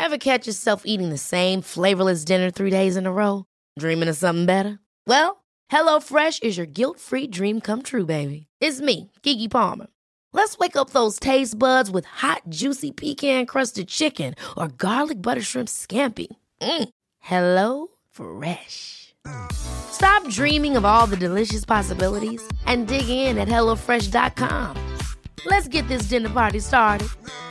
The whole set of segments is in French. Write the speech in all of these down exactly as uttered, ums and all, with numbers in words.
Ever catch yourself eating the same flavorless dinner three days in a row? Dreaming of something better? Well, HelloFresh is your guilt-free dream come true, baby. It's me, Keke Palmer. Let's wake up those taste buds with hot, juicy pecan-crusted chicken or garlic butter shrimp scampi. Mm. Hello Fresh. Stop dreaming of all the delicious possibilities and dig in at hello fresh dot com. Let's get this dinner party started.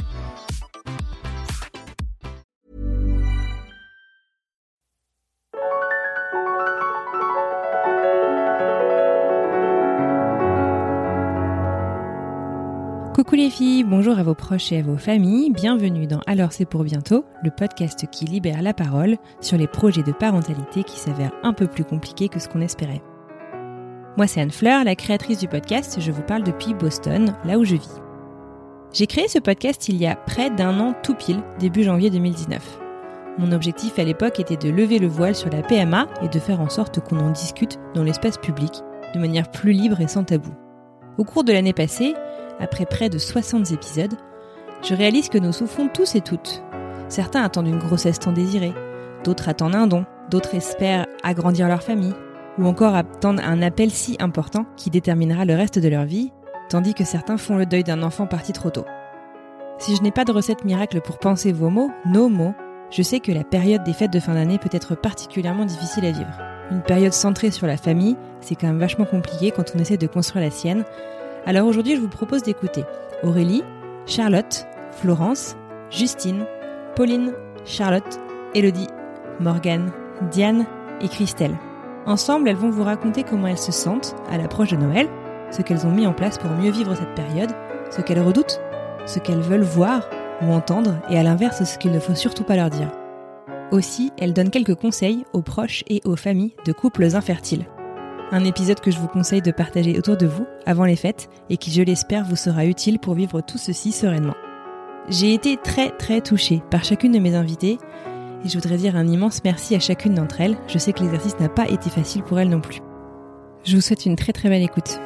Coucou les filles, bonjour à vos proches et à vos familles, bienvenue dans Alors c'est pour bientôt, le podcast qui libère la parole sur les projets de parentalité qui s'avèrent un peu plus compliqués que ce qu'on espérait. Moi c'est Anne Fleur, la créatrice du podcast, je vous parle depuis Boston, là où je vis. J'ai créé ce podcast il y a près d'un an tout pile, début janvier deux mille dix-neuf. Mon objectif à l'époque était de lever le voile sur la P M A et de faire en sorte qu'on en discute dans l'espace public, de manière plus libre et sans tabou. Au cours de l'année passée, après près de soixante épisodes, je réalise que nous souffrons tous et toutes. Certains attendent une grossesse tant désirée, d'autres attendent un don, d'autres espèrent agrandir leur famille, ou encore attendent un appel si important qui déterminera le reste de leur vie, tandis que certains font le deuil d'un enfant parti trop tôt. Si je n'ai pas de recette miracle pour penser vos mots, nos mots, je sais que la période des fêtes de fin d'année peut être particulièrement difficile à vivre. Une période centrée sur la famille, c'est quand même vachement compliqué quand on essaie de construire la sienne. Alors aujourd'hui, je vous propose d'écouter Aurélie, Charlotte, Florence, Justine, Pauline, Charlotte, Élodie, Morgane, Diane et Christelle. Ensemble, elles vont vous raconter comment elles se sentent à l'approche de Noël, ce qu'elles ont mis en place pour mieux vivre cette période, ce qu'elles redoutent, ce qu'elles veulent voir ou entendre et à l'inverse, ce qu'il ne faut surtout pas leur dire. Aussi, elles donnent quelques conseils aux proches et aux familles de couples infertiles. Un épisode que je vous conseille de partager autour de vous avant les fêtes et qui, je l'espère, vous sera utile pour vivre tout ceci sereinement. J'ai été très très touchée par chacune de mes invitées et je voudrais dire un immense merci à chacune d'entre elles. Je sais que l'exercice n'a pas été facile pour elles non plus. Je vous souhaite une très très belle écoute.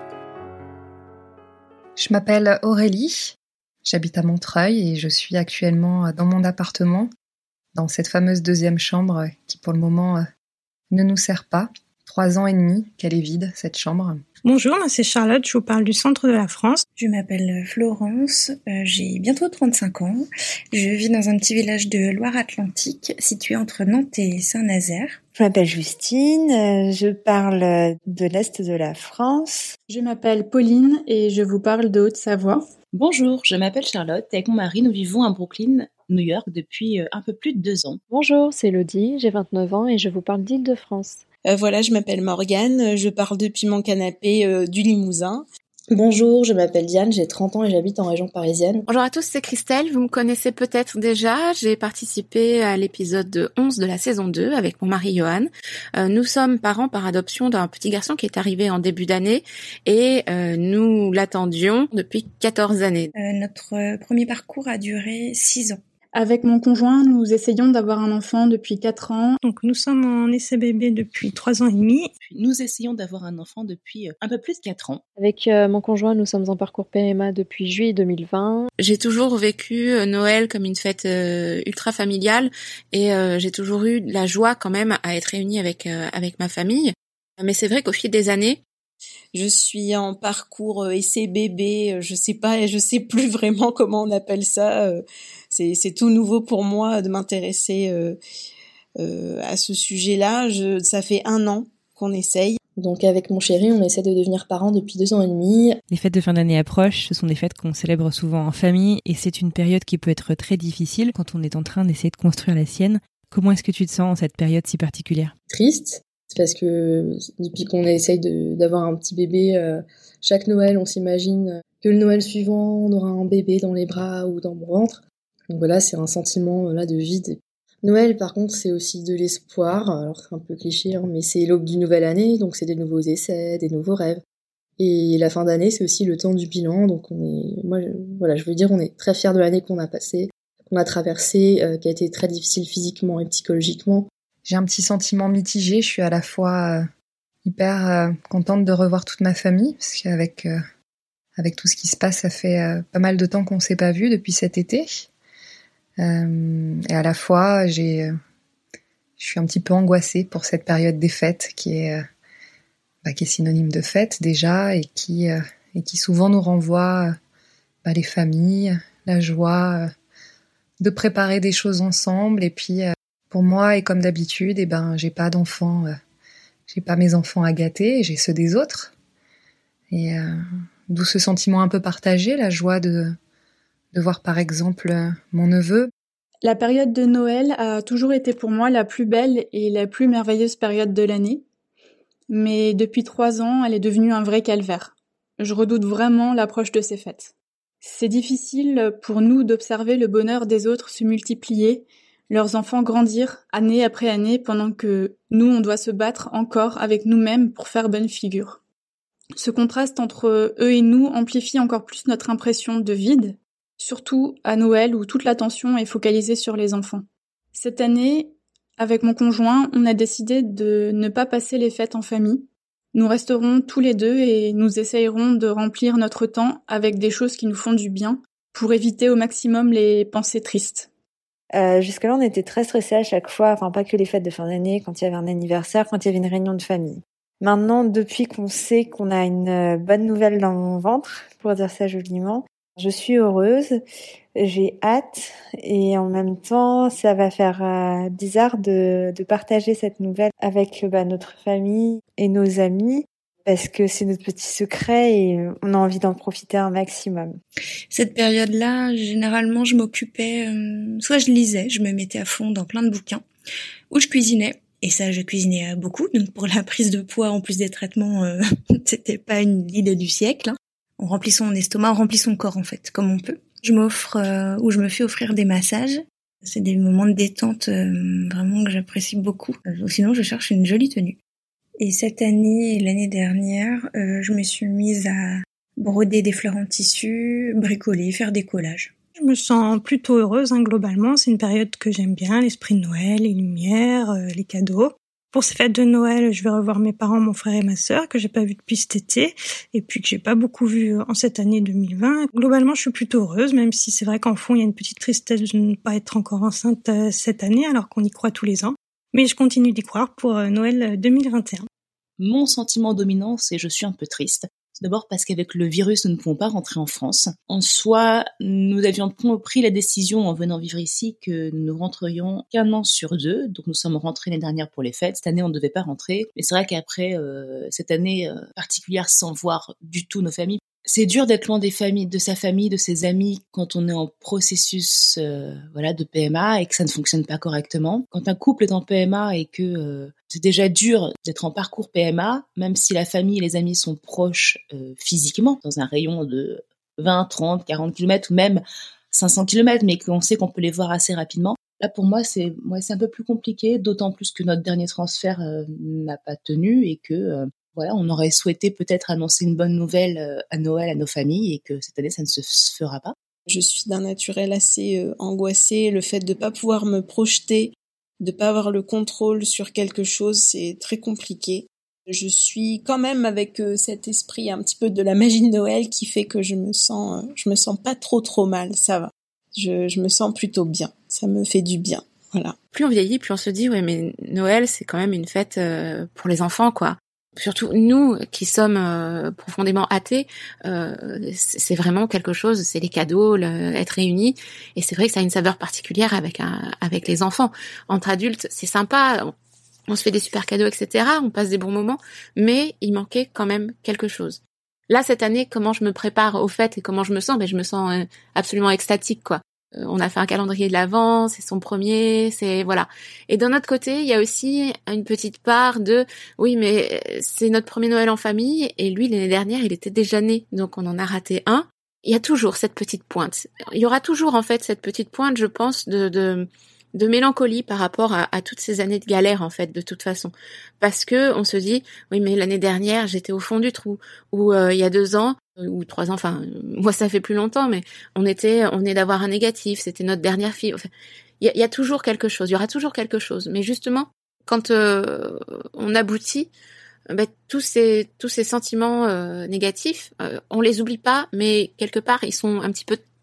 Je m'appelle Aurélie, j'habite à Montreuil et je suis actuellement dans mon appartement, dans cette fameuse deuxième chambre qui pour le moment ne nous sert pas. Trois ans et demi qu'elle est vide, cette chambre. Bonjour, moi c'est Charlotte, je vous parle du centre de la France. Je m'appelle Florence, euh, j'ai bientôt trente-cinq ans. Je vis dans un petit village de Loire-Atlantique, situé entre Nantes et Saint-Nazaire. Je m'appelle Justine, euh, je parle de l'Est de la France. Je m'appelle Pauline et je vous parle de Haute-Savoie. Bonjour, je m'appelle Charlotte et avec mon mari, nous vivons à Brooklyn, New York, depuis un peu plus de deux ans. Bonjour, c'est Élodie, j'ai vingt-neuf ans et je vous parle d'Île-de-France. Euh, voilà, je m'appelle Morgane, je parle depuis mon canapé euh, du Limousin. Bonjour, je m'appelle Diane, j'ai trente ans et j'habite en région parisienne. Bonjour à tous, c'est Christelle, vous me connaissez peut-être déjà, j'ai participé à l'épisode onze de la saison deux avec mon mari Johan. Euh, nous sommes parents par adoption d'un petit garçon qui est arrivé en début d'année et euh, nous l'attendions depuis quatorze années. Euh, notre premier parcours a duré six ans. Avec mon conjoint, nous essayons d'avoir un enfant depuis quatre ans. Donc nous sommes en essai bébé depuis trois ans et demi. Nous essayons d'avoir un enfant depuis un peu plus de quatre ans. Avec euh, mon conjoint, nous sommes en parcours P M A depuis juillet deux mille vingt. J'ai toujours vécu Noël comme une fête euh, ultra familiale et euh, j'ai toujours eu la joie quand même à être réunie avec euh, avec ma famille. Mais c'est vrai qu'au fil des années, je suis en parcours essai bébé, je sais pas, je sais plus vraiment comment on appelle ça. C'est, c'est tout nouveau pour moi de m'intéresser euh, euh, à ce sujet-là. Je, ça fait un an qu'on essaye. Donc avec mon chéri, on essaie de devenir parents depuis deux ans et demi. Les fêtes de fin d'année approchent, ce sont des fêtes qu'on célèbre souvent en famille et c'est une période qui peut être très difficile quand on est en train d'essayer de construire la sienne. Comment est-ce que tu te sens en cette période si particulière ? Triste, parce que depuis qu'on essaye de, d'avoir un petit bébé, euh, chaque Noël, on s'imagine que le Noël suivant, on aura un bébé dans les bras ou dans mon ventre. Donc voilà, c'est un sentiment là de vide. Noël, par contre, c'est aussi de l'espoir. Alors c'est un peu cliché, hein, mais c'est l'aube d'une nouvelle année, donc c'est des nouveaux essais, des nouveaux rêves. Et la fin d'année, c'est aussi le temps du bilan. Donc on est, moi, je, voilà, je veux dire, on est très fiers de l'année qu'on a passée, qu'on a traversée, euh, qui a été très difficile physiquement et psychologiquement. J'ai un petit sentiment mitigé. Je suis à la fois euh, hyper euh, contente de revoir toute ma famille, parce qu'avec euh, avec tout ce qui se passe, ça fait euh, pas mal de temps qu'on s'est pas vus depuis cet été. Euh, et à la fois, j'ai, je suis un petit peu angoissée pour cette période des fêtes qui est, bah, qui est synonyme de fête déjà et qui, euh, et qui souvent nous renvoie bah, les familles, la joie euh, de préparer des choses ensemble. Et puis, euh, pour moi, et comme d'habitude, eh ben, j'ai pas d'enfants, euh, j'ai pas mes enfants à gâter, j'ai ceux des autres. Et euh, d'où ce sentiment un peu partagé, la joie de, de voir par exemple euh, mon neveu. La période de Noël a toujours été pour moi la plus belle et la plus merveilleuse période de l'année. Mais depuis trois ans, elle est devenue un vrai calvaire. Je redoute vraiment l'approche de ces fêtes. C'est difficile pour nous d'observer le bonheur des autres se multiplier, leurs enfants grandir année après année pendant que nous, on doit se battre encore avec nous-mêmes pour faire bonne figure. Ce contraste entre eux et nous amplifie encore plus notre impression de vide, surtout à Noël où toute l'attention est focalisée sur les enfants. Cette année, avec mon conjoint, on a décidé de ne pas passer les fêtes en famille. Nous resterons tous les deux et nous essayerons de remplir notre temps avec des choses qui nous font du bien pour éviter au maximum les pensées tristes. Euh, jusque-là, on était très stressés à chaque fois, enfin pas que les fêtes de fin d'année, quand il y avait un anniversaire, quand il y avait une réunion de famille. Maintenant, depuis qu'on sait qu'on a une bonne nouvelle dans mon ventre, pour dire ça joliment, je suis heureuse, j'ai hâte et en même temps, ça va faire euh, bizarre de, de partager cette nouvelle avec bah, notre famille et nos amis parce que c'est notre petit secret et on a envie d'en profiter un maximum. Cette période-là, généralement, je m'occupais, euh, soit je lisais, je me mettais à fond dans plein de bouquins, ou je cuisinais. Et ça, je cuisinais beaucoup, donc pour la prise de poids, en plus des traitements, euh, c'était pas une idée du siècle. Hein. On remplit son estomac, on remplit son corps en fait, comme on peut. Je m'offre, euh, ou je me fais offrir des massages. C'est des moments de détente euh, vraiment que j'apprécie beaucoup. Euh, sinon, je cherche une jolie tenue. Et cette année et l'année dernière, euh, je me suis mise à broder des fleurs en tissu, bricoler, faire des collages. Je me sens plutôt heureuse, hein, globalement. C'est une période que j'aime bien, l'esprit de Noël, les lumières, euh, les cadeaux. Pour ces fêtes de Noël, je vais revoir mes parents, mon frère et ma sœur, que j'ai pas vus depuis cet été, et puis que j'ai pas beaucoup vu en cette année deux mille vingt. Globalement, je suis plutôt heureuse, même si c'est vrai qu'en fond, il y a une petite tristesse de ne pas être encore enceinte cette année, alors qu'on y croit tous les ans. Mais je continue d'y croire pour Noël deux mille vingt et un. Mon sentiment dominant, c'est je suis un peu triste. D'abord parce qu'avec le virus, nous ne pouvons pas rentrer en France. En soi, nous avions pris la décision en venant vivre ici que nous ne rentrerions qu'un an sur deux. Donc nous sommes rentrés l'année dernière pour les fêtes. Cette année, on ne devait pas rentrer. Mais c'est vrai qu'après euh, cette année euh, particulière sans voir du tout nos familles, c'est dur d'être loin des familles, de sa famille, de ses amis quand on est en processus euh, voilà, de P M A et que ça ne fonctionne pas correctement. Quand un couple est en P M A et que euh, c'est déjà dur d'être en parcours P M A, même si la famille et les amis sont proches euh, physiquement, dans un rayon de vingt, trente, quarante kilomètres ou même cinq cents kilomètres, mais qu'on sait qu'on peut les voir assez rapidement. Là, pour moi, c'est, moi, c'est un peu plus compliqué, d'autant plus que notre dernier transfert euh, n'a pas tenu et que... Euh, Voilà, on aurait souhaité peut-être annoncer une bonne nouvelle à Noël à nos familles et que cette année, ça ne se fera pas. Je suis d'un naturel assez euh, angoissé. Le fait de ne pas pouvoir me projeter, de ne pas avoir le contrôle sur quelque chose, c'est très compliqué. Je suis quand même avec euh, cet esprit un petit peu de la magie de Noël qui fait que je me sens, euh, je me sens pas trop trop mal, ça va. Je, je me sens plutôt bien, ça me fait du bien, voilà. Plus on vieillit, plus on se dit, ouais, mais Noël, c'est quand même une fête euh, pour les enfants, quoi. Surtout nous qui sommes euh, profondément athées, euh, c'est vraiment quelque chose, c'est les cadeaux, le, être réunis, et c'est vrai que ça a une saveur particulière avec un, avec les enfants. Entre adultes, c'est sympa, on, on se fait des super cadeaux, et cetera, on passe des bons moments, mais il manquait quand même quelque chose. Là, cette année, comment je me prépare aux fêtes et comment je me sens, ben je me sens euh, absolument extatique, quoi. Euh, on a fait un calendrier de l'Avent, c'est son premier, c'est voilà. Et d'un autre côté, il y a aussi une petite part de oui, mais c'est notre premier Noël en famille et lui l'année dernière, il était déjà né, donc on en a raté un. Il y a toujours cette petite pointe. Il y aura toujours en fait cette petite pointe, je pense, de de de mélancolie par rapport à, à toutes ces années de galère en fait, de toute façon, parce que on se dit oui, mais l'année dernière j'étais au fond du trou, ou euh, il y a deux ans ou trois ans, enfin moi ça fait plus longtemps, mais on était on est d'avoir un négatif, c'était notre dernière fille. Enfin, il y a, y a toujours quelque chose, il y aura toujours quelque chose, mais justement quand euh, on aboutit, ben, tous ces tous ces sentiments euh, négatifs, euh, on les oublie pas, mais quelque part ils sont un petit peu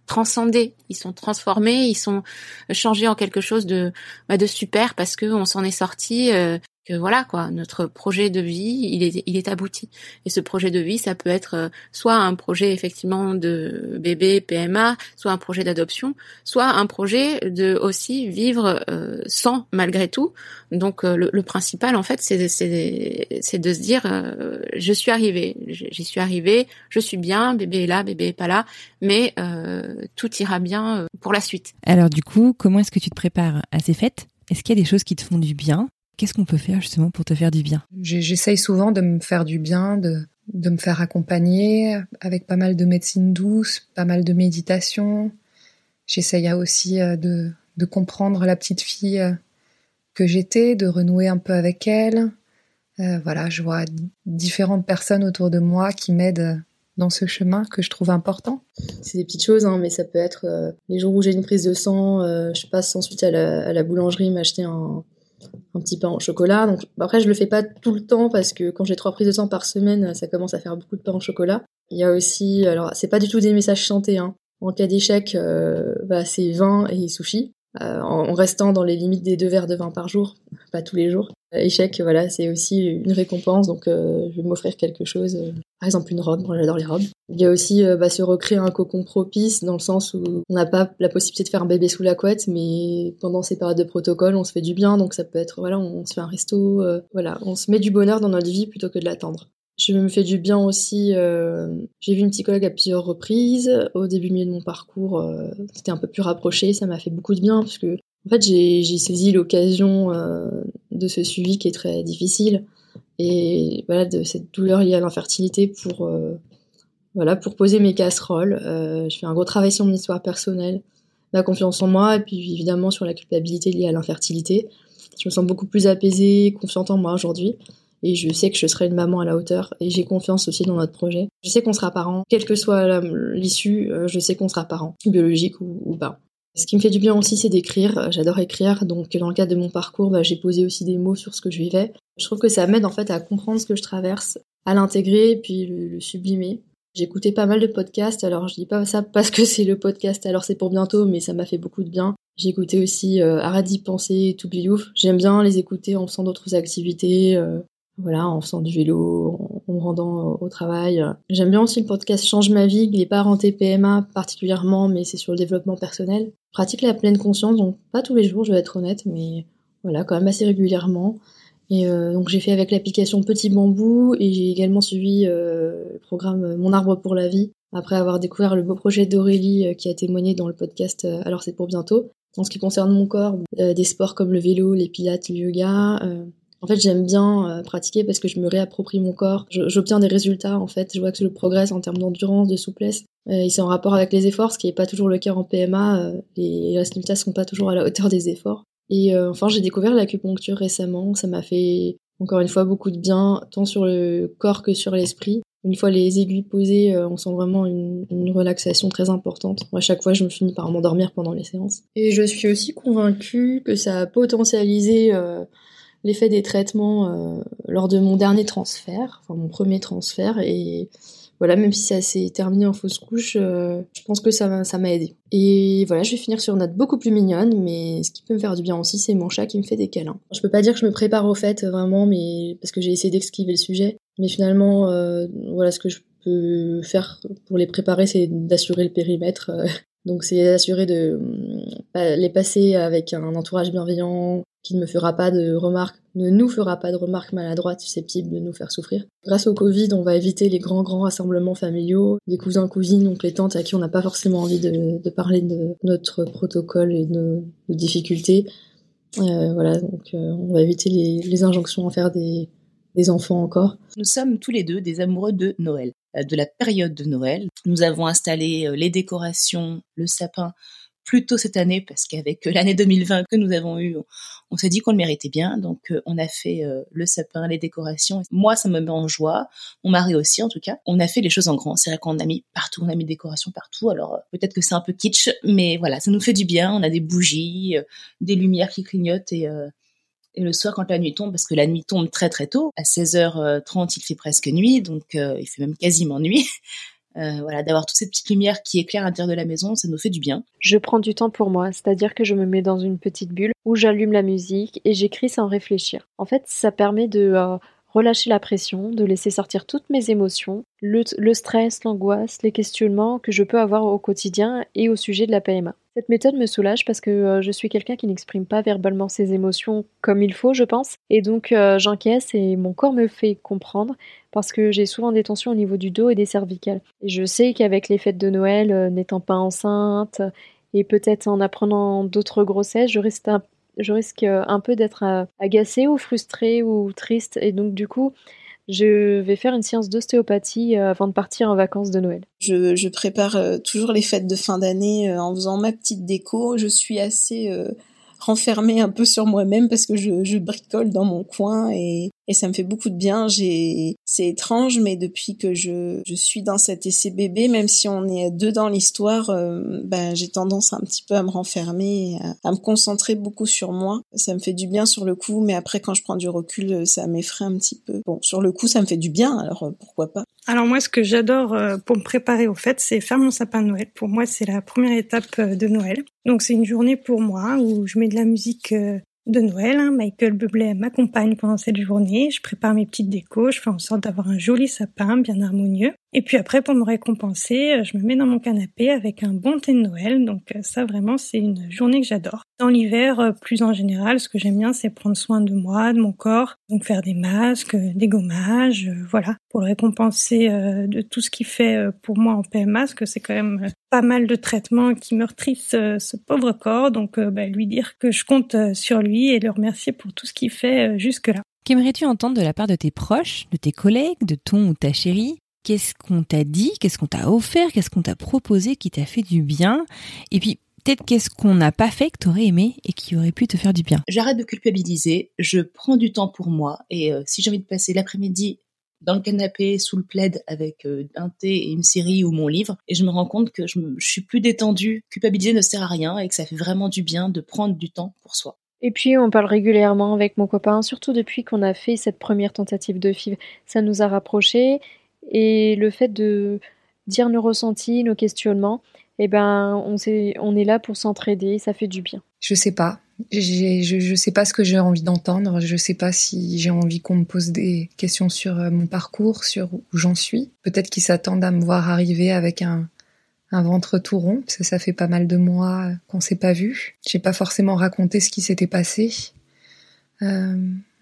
transcendés, ils sont transformés, ils sont changés en quelque chose de bah, de super parce que on s'en est sorti. Euh, que voilà quoi, notre projet de vie, il est il est abouti. Et ce projet de vie, ça peut être euh, soit un projet effectivement de bébé P M A, soit un projet d'adoption, soit un projet de aussi vivre euh, sans malgré tout. Donc euh, le, le principal en fait, c'est c'est c'est de se dire euh, je suis arrivée, j'y suis arrivée, je suis bien, bébé est là, bébé est pas là, mais euh, tout ira bien euh, pour la suite. Alors du coup, comment est-ce que tu te prépares à ces fêtes ? Est-ce qu'il y a des choses qui te font du bien ? Qu'est-ce qu'on peut faire justement pour te faire du bien ? J'essaye souvent de me faire du bien, de, de me faire accompagner avec pas mal de médecine douce, pas mal de méditation. J'essaye aussi de, de comprendre la petite fille que j'étais, de renouer un peu avec elle. Euh, voilà, je vois différentes personnes autour de moi qui m'aident dans ce chemin que je trouve important. C'est des petites choses, hein, mais ça peut être euh, les jours où j'ai une prise de sang, euh, je passe ensuite à la, à la boulangerie m'acheter un... un petit pain au chocolat. Donc après, je le fais pas tout le temps parce que quand j'ai trois prises de sang par semaine, ça commence à faire beaucoup de pain au chocolat. Il y a aussi, alors c'est pas du tout des messages chantés, hein. En cas d'échec, euh, bah, c'est vin et sushi, euh, en, en restant dans les limites des deux verres de vin par jour, pas tous les jours. Euh, échec, voilà, c'est aussi une récompense, donc euh, je vais m'offrir quelque chose, euh, par exemple une robe, moi j'adore les robes. Il y a aussi euh, bah, se recréer un cocon propice, dans le sens où on n'a pas la possibilité de faire un bébé sous la couette, mais pendant ces périodes de protocole, on se fait du bien, donc ça peut être, voilà, on se fait un resto, euh, voilà, on se met du bonheur dans notre vie plutôt que de l'attendre. Je me fais du bien aussi, euh, j'ai vu une psychologue à plusieurs reprises. Au début, milieu de mon parcours, euh, c'était un peu plus rapproché, ça m'a fait beaucoup de bien, parce que en fait, j'ai, j'ai saisi l'occasion euh, de ce suivi qui est très difficile, et voilà, de cette douleur liée à l'infertilité pour, euh, voilà, pour poser mes casseroles. Euh, je fais un gros travail sur mon histoire personnelle, ma confiance en moi, et puis évidemment sur la culpabilité liée à l'infertilité. Je me sens beaucoup plus apaisée, confiante en moi aujourd'hui. Et je sais que je serai une maman à la hauteur, et j'ai confiance aussi dans notre projet. Je sais qu'on sera parents, quelle que soit la, l'issue, je sais qu'on sera parents, biologique ou, ou pas. Ce qui me fait du bien aussi, c'est d'écrire. J'adore écrire, donc dans le cadre de mon parcours, bah, j'ai posé aussi des mots sur ce que je vivais. Je trouve que ça m'aide en fait à comprendre ce que je traverse, à l'intégrer et puis le, le sublimer. J'ai écouté pas mal de podcasts, alors je dis pas ça parce que c'est le podcast Alors c'est pour bientôt, mais ça m'a fait beaucoup de bien. J'ai écouté aussi euh, Arrête d'y penser, Tout Biliouf. J'aime bien les écouter en faisant d'autres activités, euh, voilà, en faisant du vélo, en me rendant au travail. J'aime bien aussi le podcast Change ma vie, il est pas renté P M A particulièrement, mais c'est sur le développement personnel. Je pratique la pleine conscience, donc pas tous les jours, je vais être honnête, mais voilà, quand même assez régulièrement. Et euh, donc j'ai fait avec l'application Petit Bambou, et j'ai également suivi euh, le programme Mon Arbre pour la vie, après avoir découvert le beau projet d'Aurélie euh, qui a témoigné dans le podcast euh, Alors c'est pour bientôt. En ce qui concerne mon corps, euh, des sports comme le vélo, les pilates, le yoga... Euh, En fait, j'aime bien euh, pratiquer parce que je me réapproprie mon corps. Je, j'obtiens des résultats, en fait. Je vois que je progresse en termes d'endurance, de souplesse. Euh, et c'est en rapport avec les efforts, ce qui n'est pas toujours le cas en P M A. Euh, les résultats ne sont pas toujours à la hauteur des efforts. Et euh, enfin, j'ai découvert l'acupuncture récemment. Ça m'a fait, encore une fois, beaucoup de bien, tant sur le corps que sur l'esprit. Une fois les aiguilles posées, euh, on sent vraiment une, une relaxation très importante. Moi, à chaque fois, je me finis par m'endormir pendant les séances. Et je suis aussi convaincue que ça a potentialisé... Euh, l'effet des traitements euh, lors de mon dernier transfert, enfin mon premier transfert, et voilà, même si ça s'est terminé en fausse couche, euh, je pense que ça, ça m'a aidé. Et voilà, je vais finir sur une note beaucoup plus mignonne, mais ce qui peut me faire du bien aussi, c'est mon chat qui me fait des câlins. Je peux pas dire que je me prépare aux fêtes vraiment, mais parce que j'ai essayé d'esquiver le sujet, mais finalement, euh, voilà, ce que je peux faire pour les préparer, c'est d'assurer le périmètre. Euh, donc c'est d'assurer de euh, les passer avec un entourage bienveillant, qui ne me fera pas de remarques, ne nous fera pas de remarques maladroites susceptibles de nous faire souffrir. Grâce au Covid, on va éviter les grands grands rassemblements familiaux, des cousins, cousines, oncles et tantes à qui on n'a pas forcément envie de, de parler de notre protocole et de nos, nos difficultés. Euh, voilà, donc euh, on va éviter les, les injonctions à faire des, des enfants encore. Nous sommes tous les deux des amoureux de Noël, de la période de Noël. Nous avons installé les décorations, le sapin, plus tôt cette année, parce qu'avec l'année deux mille vingt que nous avons eue, on, on s'est dit qu'on le méritait bien, donc euh, on a fait euh, le sapin, les décorations. Moi, ça me met en joie, mon mari aussi en tout cas. On a fait les choses en grand, c'est vrai qu'on a mis partout, on a mis des décorations partout, alors euh, peut-être que c'est un peu kitsch, mais voilà, ça nous fait du bien, on a des bougies, euh, des lumières qui clignotent, et, euh, et le soir quand la nuit tombe, parce que la nuit tombe très très tôt, à seize heures trente il fait presque nuit, donc euh, il fait même quasiment nuit. Euh, voilà, d'avoir toutes ces petites lumières qui éclairent l'intérieur de la maison, ça nous fait du bien. Je prends du temps pour moi, c'est-à-dire que je me mets dans une petite bulle où j'allume la musique et j'écris sans réfléchir. En fait, ça permet de euh, relâcher la pression, de laisser sortir toutes mes émotions, le, le stress, l'angoisse, les questionnements que je peux avoir au quotidien et au sujet de la P M A. Cette méthode me soulage parce que euh, je suis quelqu'un qui n'exprime pas verbalement ses émotions comme il faut, je pense, et donc euh, j'encaisse et mon corps me fait comprendre parce que j'ai souvent des tensions au niveau du dos et des cervicales. Et je sais qu'avec les fêtes de Noël, euh, n'étant pas enceinte et peut-être en apprenant d'autres grossesses, je risque un, je risque un peu d'être euh, agacée ou frustrée ou triste, et donc du coup, je vais faire une séance d'ostéopathie euh, avant de partir en vacances de Noël. Je, je prépare euh, toujours les fêtes de fin d'année euh, en faisant ma petite déco. Je suis assez euh, renfermée un peu sur moi-même parce que je, je bricole dans mon coin et, et ça me fait beaucoup de bien. J'ai, c'est étrange, mais depuis que je, je suis dans cet essai bébé, même si on est deux dans l'histoire, euh, ben j'ai tendance un petit peu à me renfermer, à, à me concentrer beaucoup sur moi. Ça me fait du bien sur le coup, mais après quand je prends du recul, ça m'effraie un petit peu. Bon, sur le coup, ça me fait du bien, alors euh, pourquoi pas. Alors moi, ce que j'adore euh, pour me préparer aux fêtes, c'est faire mon sapin de Noël. Pour moi, c'est la première étape euh, de Noël. Donc c'est une journée pour moi où je mets de la musique euh, de Noël. Hein. Michael Bublé m'accompagne pendant cette journée. Je prépare mes petites décos, je fais en sorte d'avoir un joli sapin bien harmonieux. Et puis après, pour me récompenser, je me mets dans mon canapé avec un bon thé de Noël. Donc ça, vraiment, c'est une journée que j'adore. Dans l'hiver, plus en général, ce que j'aime bien, c'est prendre soin de moi, de mon corps. Donc faire des masques, des gommages, euh, voilà, pour le récompenser euh, de tout ce qu'il fait euh, pour moi en P M A, parce que c'est quand même euh, pas mal de traitements qui meurtrissent euh, ce pauvre corps. Donc euh, bah, lui dire que je compte euh, sur lui et le remercier pour tout ce qu'il fait euh, jusque-là. Qu'aimerais-tu entendre de la part de tes proches, de tes collègues, de ton ou ta chérie ? Qu'est-ce qu'on t'a dit ? Qu'est-ce qu'on t'a offert ? Qu'est-ce qu'on t'a proposé qui t'a fait du bien ? Et puis, peut-être qu'est-ce qu'on n'a pas fait que t'aurais aimé et qui aurait pu te faire du bien ? J'arrête de culpabiliser, je prends du temps pour moi et euh, si j'ai envie de passer l'après-midi dans le canapé, sous le plaid, avec euh, un thé et une série ou mon livre, et je me rends compte que je, me, je suis plus détendue, culpabiliser ne sert à rien et que ça fait vraiment du bien de prendre du temps pour soi. Et puis on parle régulièrement avec mon copain, surtout depuis qu'on a fait cette première tentative de F I V. Ça nous a rapprochés. Et le fait de dire nos ressentis, nos questionnements, eh ben, on, s'est, on est là pour s'entraider, ça fait du bien. Je sais pas. J'ai, je, je sais pas ce que j'ai envie d'entendre. Je sais pas si j'ai envie qu'on me pose des questions sur mon parcours, sur où j'en suis. Peut-être qu'ils s'attendent à me voir arriver avec un, un ventre tout rond, parce que ça fait pas mal de mois qu'on s'est pas vu. J'ai pas forcément raconté ce qui s'était passé. Euh...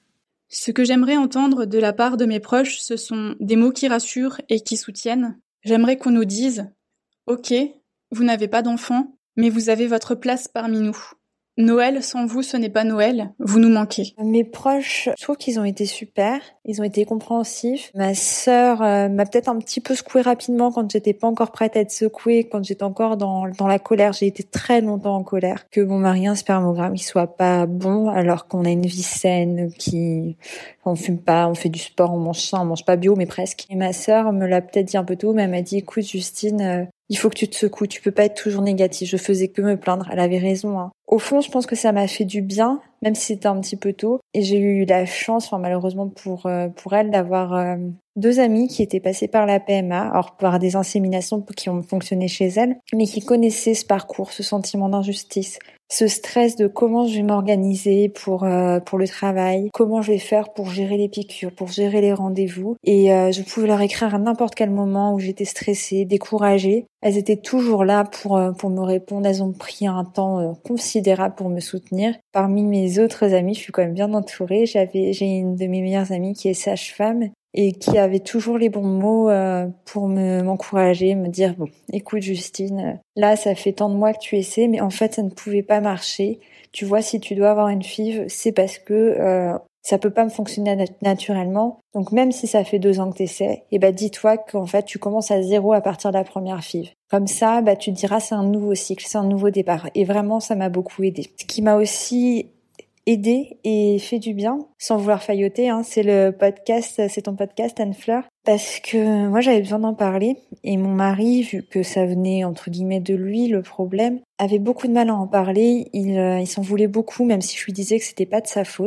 Ce que j'aimerais entendre de la part de mes proches, ce sont des mots qui rassurent et qui soutiennent. J'aimerais qu'on nous dise « Ok, vous n'avez pas d'enfant, mais vous avez votre place parmi nous. Noël, sans vous, ce n'est pas Noël, vous nous manquez. » Mes proches, je trouve qu'ils ont été super, ils ont été compréhensifs. Ma sœur euh, m'a peut-être un petit peu secouée rapidement quand j'étais pas encore prête à être secouée, quand j'étais encore dans dans la colère. J'ai été très longtemps en colère. Que mon mari, un spermogramme, il soit pas bon alors qu'on a une vie saine, qui on fume pas, on fait du sport, on mange sain, on mange pas bio, mais presque. Et ma sœur me l'a peut-être dit un peu tôt, mais elle m'a dit, écoute Justine, euh, il faut que tu te secoues, tu peux pas être toujours négative. Je faisais que me plaindre, elle avait raison. Hein. Au fond, je pense que ça m'a fait du bien, même si c'était un petit peu tôt. Et j'ai eu la chance, enfin malheureusement pour euh, pour elle, d'avoir euh, deux amies qui étaient passées par la P M A, alors par des inséminations qui ont fonctionné chez elles, mais qui connaissaient ce parcours, ce sentiment d'injustice, ce stress de comment je vais m'organiser pour euh, pour le travail, comment je vais faire pour gérer les piqûres, pour gérer les rendez-vous. Et euh, je pouvais leur écrire à n'importe quel moment où j'étais stressée, découragée. Elles étaient toujours là pour euh, pour me répondre. Elles ont pris un temps euh, considérable pour me soutenir. Parmi mes autres amies, je suis quand même bien entourée. J'avais j'ai une de mes meilleures amies qui est sage-femme et qui avait toujours les bons mots euh, pour me m'encourager, me dire bon, écoute Justine, là ça fait tant de mois que tu essaies, mais en fait ça ne pouvait pas marcher. Tu vois, si tu dois avoir une F I V, c'est parce que euh, ça peut pas me fonctionner nat- naturellement. Donc même si ça fait deux ans que t'essaies, et ben dis-toi qu'en fait tu commences à zéro à partir de la première F I V. Comme ça, bah tu te diras c'est un nouveau cycle, c'est un nouveau départ. Et vraiment ça m'a beaucoup aidé. Ce qui m'a aussi aider et fait du bien, sans vouloir failloter, hein, c'est le podcast, c'est ton podcast Anne Fleur, parce que moi j'avais besoin d'en parler et mon mari, vu que ça venait entre guillemets de lui, le problème, avait beaucoup de mal à en parler, il, euh, il s'en voulait beaucoup, même si je lui disais que c'était pas de sa faute.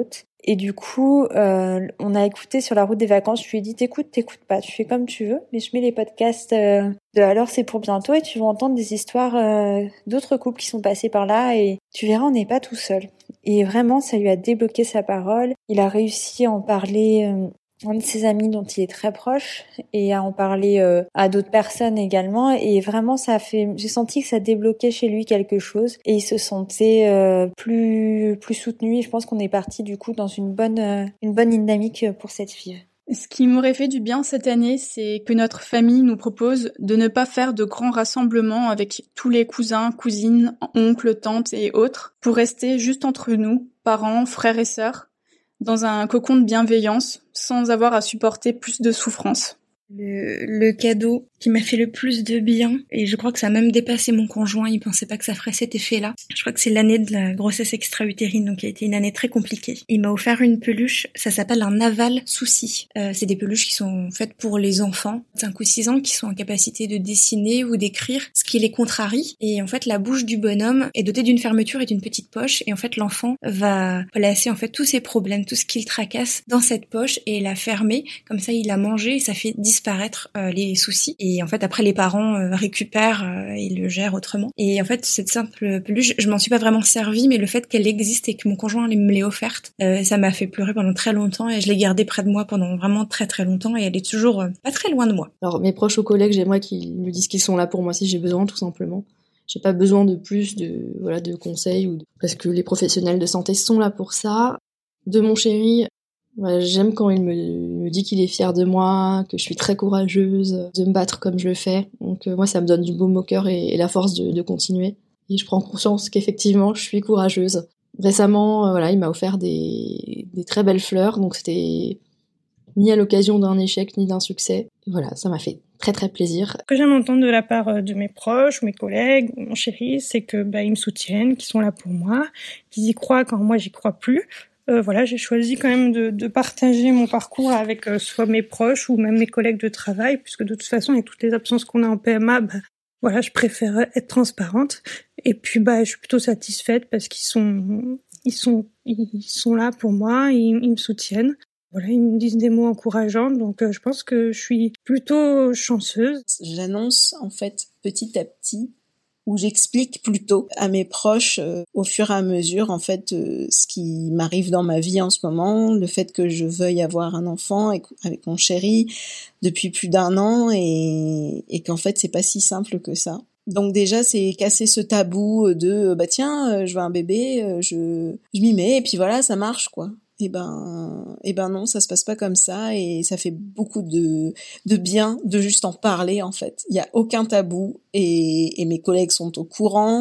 Et du coup, euh, on a écouté sur la route des vacances. Je lui ai dit, t'écoutes, t'écoutes pas, tu fais comme tu veux, mais je mets les podcasts euh, de Alors c'est pour bientôt et tu vas entendre des histoires euh, d'autres couples qui sont passés par là et tu verras, on n'est pas tout seul. Et vraiment, ça lui a débloqué sa parole. Il a réussi à en parler euh, à un de ses amis dont il est très proche et à en parler euh, à d'autres personnes également. Et vraiment, ça a fait, j'ai senti que ça débloquait chez lui quelque chose et il se sentait euh, plus plus soutenu. Et je pense qu'on est parti du coup dans une bonne euh, une bonne dynamique pour cette fille. Ce qui m'aurait fait du bien cette année, c'est que notre famille nous propose de ne pas faire de grands rassemblements avec tous les cousins, cousines, oncles, tantes et autres, pour rester juste entre nous, parents, frères et sœurs, dans un cocon de bienveillance, sans avoir à supporter plus de souffrance. Le, le cadeau qui m'a fait le plus de bien, et je crois que ça a même dépassé mon conjoint, il pensait pas que ça ferait cet effet-là. Je crois que c'est l'année de la grossesse extra-utérine, donc qui a été une année très compliquée. Il m'a offert une peluche, ça s'appelle un aval souci. Euh, c'est des peluches qui sont faites pour les enfants, cinq ou six ans, qui sont en capacité de dessiner ou d'écrire, ce qui les contrarie. Et en fait, la bouche du bonhomme est dotée d'une fermeture et d'une petite poche, et en fait, l'enfant va placer en fait tous ses problèmes, tout ce qui le tracasse dans cette poche et la fermer. Comme ça, il a mangé et ça fait disparaître euh, les soucis. Et en fait, après, les parents euh, récupèrent euh, et le gèrent autrement. Et en fait, cette simple peluche, je m'en suis pas vraiment servie, mais le fait qu'elle existe et que mon conjoint me l'ait offerte, euh, ça m'a fait pleurer pendant très longtemps et je l'ai gardée près de moi pendant vraiment très très longtemps et elle est toujours euh, pas très loin de moi. Alors, mes proches ou collègues, j'aimerais qu'ils me disent qu'ils sont là pour moi si j'ai besoin, tout simplement. J'ai pas besoin de plus de, voilà, de conseils ou de... parce que les professionnels de santé sont là pour ça. De mon chéri, ouais, j'aime quand il me, me dit qu'il est fier de moi, que je suis très courageuse de me battre comme je le fais. Donc euh, moi, ça me donne du baume au cœur et, et la force de, de continuer. Et je prends conscience qu'effectivement, je suis courageuse. Récemment, euh, voilà, il m'a offert des, des très belles fleurs, donc c'était ni à l'occasion d'un échec ni d'un succès. Et voilà, ça m'a fait très très plaisir. Ce que j'aime entendre de la part de mes proches, mes collègues, mon chéri, c'est que bah ils me soutiennent, qu'ils sont là pour moi, qu'ils y croient quand moi j'y crois plus. Euh, voilà, j'ai choisi quand même de, de partager mon parcours avec euh, soit mes proches ou même mes collègues de travail, puisque de toute façon, avec toutes les absences qu'on a en P M A, bah, voilà, je préfère être transparente. Et puis, bah, je suis plutôt satisfaite parce qu'ils sont, ils sont, ils sont là pour moi, ils, ils me soutiennent. Voilà, ils me disent des mots encourageants, donc euh, je pense que je suis plutôt chanceuse. J'annonce en fait petit à petit, où j'explique plutôt à mes proches euh, au fur et à mesure en fait euh, ce qui m'arrive dans ma vie en ce moment, le fait que je veuille avoir un enfant avec, avec mon chéri depuis plus d'un an et, et qu'en fait c'est pas si simple que ça. Donc déjà c'est casser ce tabou de bah tiens je veux un bébé, je je m'y mets et puis voilà ça marche quoi. Eh ben, eh ben non, ça se passe pas comme ça et ça fait beaucoup de, de bien de juste en parler en fait. Il y a aucun tabou et, et mes collègues sont au courant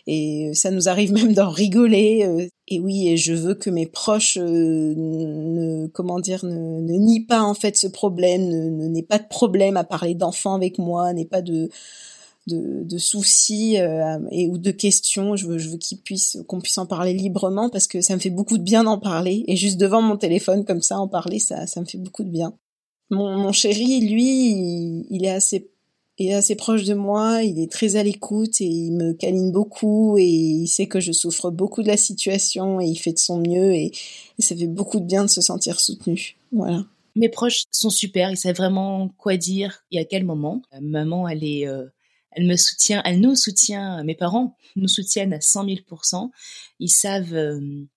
et ça nous arrive même d'en rigoler. Et oui, et je veux que mes proches euh, ne, comment dire, ne, ne nient pas en fait ce problème, ne, ne n'aient pas de problème à parler d'enfants avec moi, n'aient pas de de, de soucis euh, et ou de questions. Je veux, je veux qu'ils puissent, qu'on puisse en parler librement parce que ça me fait beaucoup de bien d'en parler. Et juste devant mon téléphone comme ça, en parler, ça, ça me fait beaucoup de bien. Mon, mon chéri, lui, il, il est assez, il est assez proche de moi. Il est très à l'écoute et il me câline beaucoup et il sait que je souffre beaucoup de la situation et il fait de son mieux et, et ça fait beaucoup de bien de se sentir soutenu. Voilà. Mes proches sont super. Ils savent vraiment quoi dire et à quel moment. Euh, maman, elle est euh... Elle me soutient, elle nous soutient, mes parents nous soutiennent à cent mille pour cent. Ils savent, euh,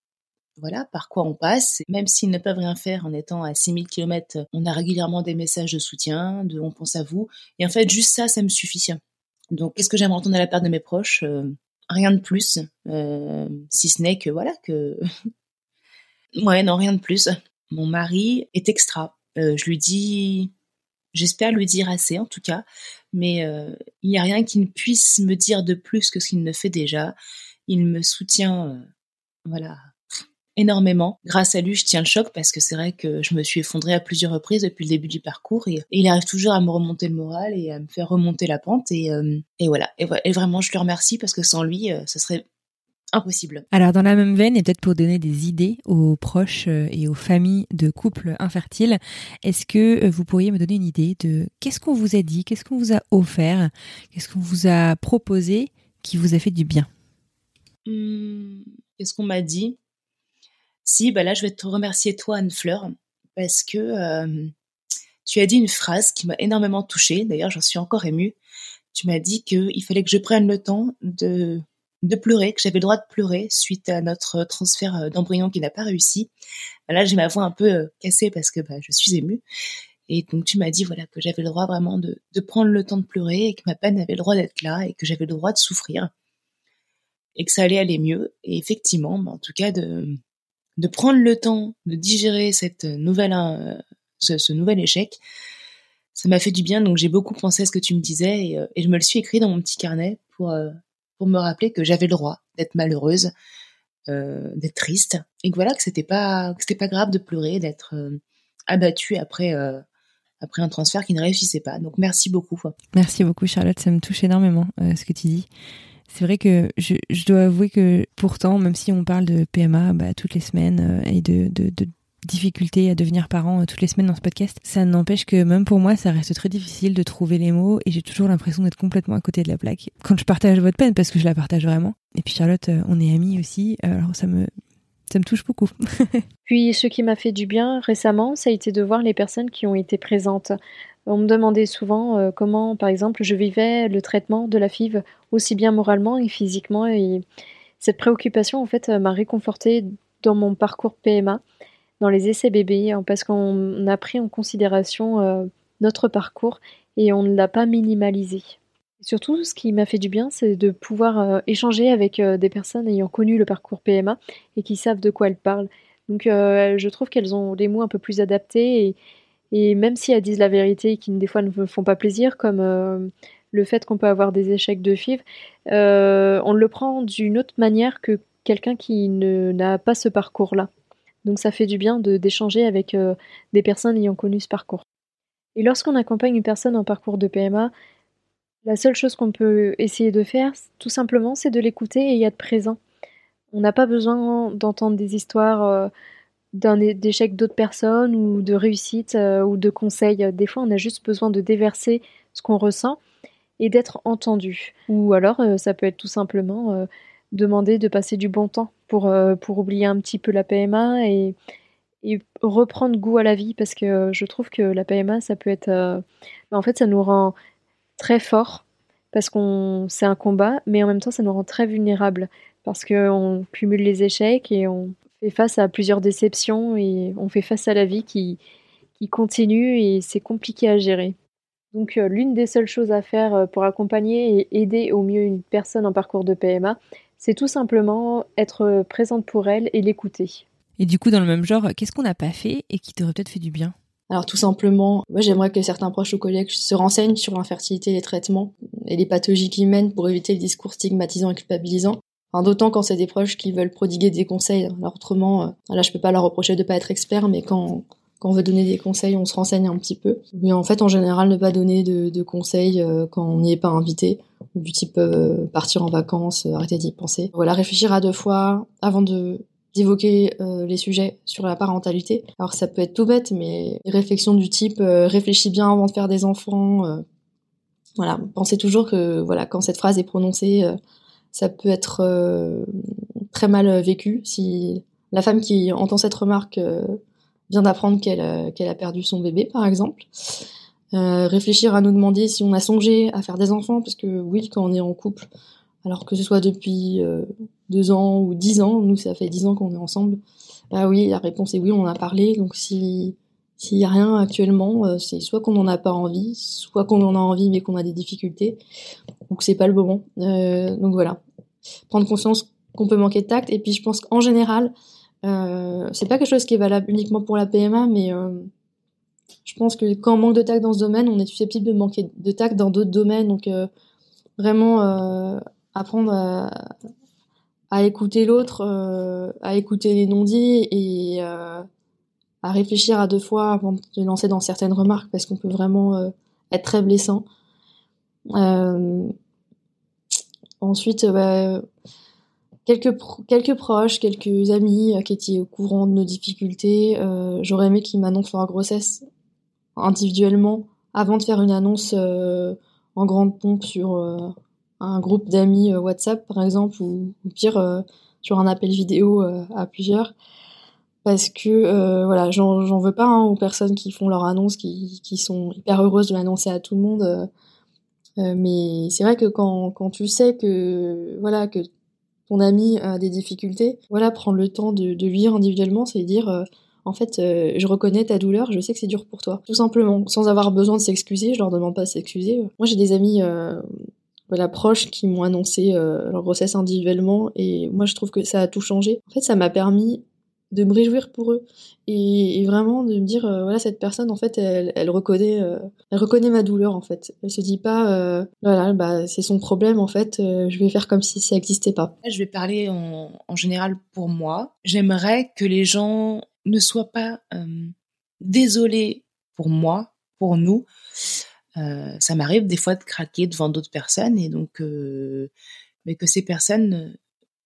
voilà, par quoi on passe. Même s'ils ne peuvent rien faire en étant à six mille kilomètres, on a régulièrement des messages de soutien, de on pense à vous. Et en fait, juste ça, ça me suffit. Donc, qu'est-ce que j'aimerais entendre de la part de mes proches ? euh, Rien de plus, euh, si ce n'est que, voilà, que... ouais, non, rien de plus. Mon mari est extra. Euh, je lui dis... J'espère lui dire assez, en tout cas, mais euh, il n'y a rien qui ne puisse me dire de plus que ce qu'il ne fait déjà. Il me soutient, euh, voilà, énormément. Grâce à lui, je tiens le choc parce que c'est vrai que je me suis effondrée à plusieurs reprises depuis le début du parcours et, et il arrive toujours à me remonter le moral et à me faire remonter la pente et, euh, et voilà. Et, et vraiment, je le remercie parce que sans lui, euh, ce serait impossible. Alors dans la même veine, et peut-être pour donner des idées aux proches et aux familles de couples infertiles, est-ce que vous pourriez me donner une idée de qu'est-ce qu'on vous a dit, qu'est-ce qu'on vous a offert, qu'est-ce qu'on vous a proposé qui vous a fait du bien ? Hum, qu'est-ce qu'on m'a dit ? Si, bah là, je vais te remercier toi, Anne-Fleur, parce que euh, tu as dit une phrase qui m'a énormément touchée. D'ailleurs, j'en suis encore émue. Tu m'as dit qu'il fallait que je prenne le temps de, de pleurer, que j'avais le droit de pleurer suite à notre transfert d'embryon qui n'a pas réussi. Là, j'ai ma voix un peu cassée parce que bah, je suis émue. Et donc, tu m'as dit voilà que j'avais le droit vraiment de, de prendre le temps de pleurer et que ma peine avait le droit d'être là et que j'avais le droit de souffrir et que ça allait aller mieux. Et effectivement, bah, en tout cas, de, de prendre le temps de digérer cette nouvelle, euh, ce, ce nouvel échec, ça m'a fait du bien. Donc, j'ai beaucoup pensé à ce que tu me disais et, euh, et je me le suis écrit dans mon petit carnet pour, euh, pour me rappeler que j'avais le droit d'être malheureuse, euh, d'être triste et que voilà, que c'était pas, que c'était pas grave de pleurer, d'être euh, abattue après, euh, après un transfert qui ne réussissait pas. Donc, merci beaucoup. Merci beaucoup, Charlotte. Ça me touche énormément, euh, ce que tu dis. C'est vrai que je, je dois avouer que pourtant, même si on parle de P M A bah, toutes les semaines euh, et de, de, de difficultés à devenir parent euh, toutes les semaines dans ce podcast, ça n'empêche que même pour moi, ça reste très difficile de trouver les mots et j'ai toujours l'impression d'être complètement à côté de la plaque quand je partage votre peine, parce que je la partage vraiment. Et puis Charlotte, euh, on est amies aussi, alors ça me, ça me touche beaucoup. Puis ce qui m'a fait du bien récemment, ça a été de voir les personnes qui ont été présentes. On me demandait souvent euh, comment, par exemple, je vivais le traitement de la F I V, aussi bien moralement et physiquement. Et cette préoccupation, en fait, m'a réconfortée dans mon parcours P M A, dans les essais bébés, hein, parce qu'on a pris en considération euh, notre parcours et on ne l'a pas minimalisé. Et surtout, ce qui m'a fait du bien, c'est de pouvoir euh, échanger avec euh, des personnes ayant connu le parcours P M A et qui savent de quoi elles parlent. Donc, euh, je trouve qu'elles ont les mots un peu plus adaptés et Et même si elles disent la vérité et qui des fois ne me font pas plaisir, comme euh, le fait qu'on peut avoir des échecs de F I V, euh, on le prend d'une autre manière que quelqu'un qui ne, n'a pas ce parcours-là. Donc ça fait du bien de, d'échanger avec euh, des personnes ayant connu ce parcours. Et lorsqu'on accompagne une personne en parcours de P M A, la seule chose qu'on peut essayer de faire, tout simplement, c'est de l'écouter et y être présent. On n'a pas besoin d'entendre des histoires... Euh, d'un échec d'autres personnes ou de réussite euh, ou de conseils. Des fois, on a juste besoin de déverser ce qu'on ressent et d'être entendu. Ou alors, euh, ça peut être tout simplement euh, demander de passer du bon temps pour, euh, pour oublier un petit peu la P M A et, et reprendre goût à la vie, parce que euh, je trouve que la P M A, ça peut être... Euh, en fait, ça nous rend très forts parce qu'on c'est un combat, mais en même temps, ça nous rend très vulnérables parce qu'on cumule les échecs et on fait face à plusieurs déceptions et on fait face à la vie qui, qui continue et c'est compliqué à gérer. Donc euh, l'une des seules choses à faire euh, pour accompagner et aider au mieux une personne en parcours de P M A, c'est tout simplement être présente pour elle et l'écouter. Et du coup, dans le même genre, qu'est-ce qu'on n'a pas fait et qui t'aurait peut-être fait du bien ? Alors tout simplement, moi j'aimerais que certains proches ou collègues se renseignent sur l'infertilité et les traitements et les pathologies qui mènent pour éviter le discours stigmatisant et culpabilisant. Enfin, d'autant quand c'est des proches qui veulent prodiguer des conseils. Alors autrement, euh, là je peux pas leur reprocher de pas être expert, mais quand quand on veut donner des conseils, on se renseigne un petit peu. Mais en fait, en général, ne pas donner de, de conseils euh, quand on n'y est pas invité, du type euh, partir en vacances, euh, arrêter d'y penser. Voilà, réfléchir à deux fois avant de d'évoquer euh, les sujets sur la parentalité. Alors ça peut être tout bête, mais des réflexions du type euh, réfléchis bien avant de faire des enfants. Euh, voilà, pensez toujours que voilà, quand cette phrase est prononcée, euh, ça peut être euh, très mal vécu. Si la femme qui entend cette remarque euh, vient d'apprendre qu'elle, euh, qu'elle a perdu son bébé, par exemple. Euh, réfléchir à nous demander si on a songé à faire des enfants, parce que oui, quand on est en couple, alors que ce soit depuis euh, deux ans ou dix ans, nous ça fait dix ans qu'on est ensemble, bah oui, la réponse est oui, on en a parlé. Donc si s'il y a rien actuellement, euh, c'est soit qu'on n'en a pas envie, soit qu'on en a envie mais qu'on a des difficultés, ou que c'est pas le moment. Euh, donc voilà, prendre conscience qu'on peut manquer de tact. Et puis je pense qu'en général, euh, c'est pas quelque chose qui est valable uniquement pour la P M A, mais euh, je pense que quand on manque de tact dans ce domaine, on est susceptible de manquer de tact dans d'autres domaines. Donc euh, vraiment euh, apprendre à, à écouter l'autre, euh, à écouter les non-dits et euh, à réfléchir à deux fois avant de se lancer dans certaines remarques, parce qu'on peut vraiment euh, être très blessant. Euh, ensuite, bah, quelques pro- quelques proches, quelques amis euh, qui étaient au courant de nos difficultés. Euh, j'aurais aimé qu'ils m'annoncent leur grossesse individuellement avant de faire une annonce euh, en grande pompe sur euh, un groupe d'amis euh, WhatsApp par exemple, ou, ou pire euh, sur un appel vidéo euh, à plusieurs. parce que euh, voilà, j'en, j'en veux pas hein, aux personnes qui font leur annonce, qui, qui sont hyper heureuses de l'annoncer à tout le monde. Euh, euh, mais c'est vrai que quand, quand tu sais que voilà que ton ami a des difficultés, voilà, prendre le temps de, de lui dire individuellement, c'est dire euh, en fait, euh, je reconnais ta douleur, je sais que c'est dur pour toi, tout simplement, sans avoir besoin de s'excuser. Je leur demande pas de s'excuser. Moi, j'ai des amis euh, voilà proches qui m'ont annoncé euh, leur grossesse individuellement, et moi, je trouve que ça a tout changé. En fait, ça m'a permis de me réjouir pour eux et, et vraiment de me dire euh, voilà, cette personne en fait elle, elle reconnaît euh, elle reconnaît ma douleur en fait. Elle se dit pas euh, voilà bah c'est son problème en fait, euh, je vais faire comme si ça existait pas. Je vais parler en, en général pour moi. J'aimerais que les gens ne soient pas euh, désolés pour moi, pour nous. Euh, ça m'arrive des fois de craquer devant d'autres personnes et donc euh, mais que ces personnes,